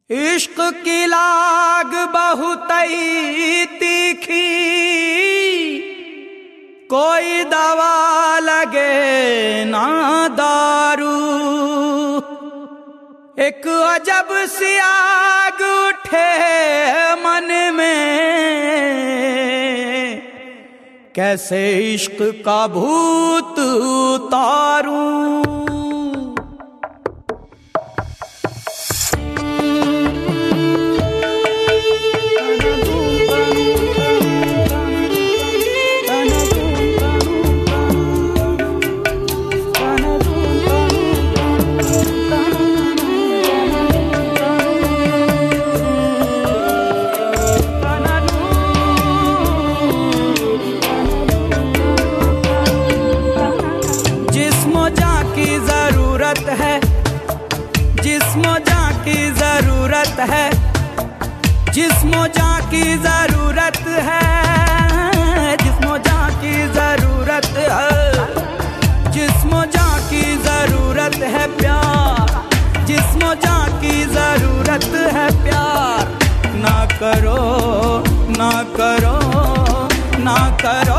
इश्क की लाग बहुत ही तीखी, कोई दवा लगे ना दारू। एक अजब सी आग उठे मन में, कैसे इश्क का भूत उतारूं। जिस्मो जान की जरूरत है, जिस्मो जान की जरूरत है, जिस्मो जान की जरूरत है, जिस्मो जान की जरूरत है प्यार, जिस्मो जान की जरूरत है प्यार। ना करो ना करो ना करो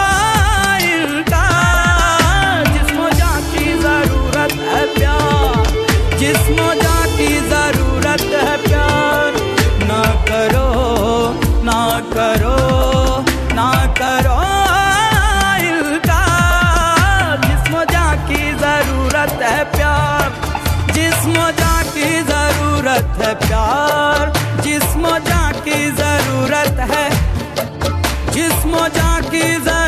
जिस्मो जान की जरूरत है प्यार। ना करो ना करो ना करो इल्कार, जिस्मो जान की जरूरत है प्यार, जिस्मो जान की जरूरत है प्यार, जिस्मो जान की जरूरत है, जिस्मो जान की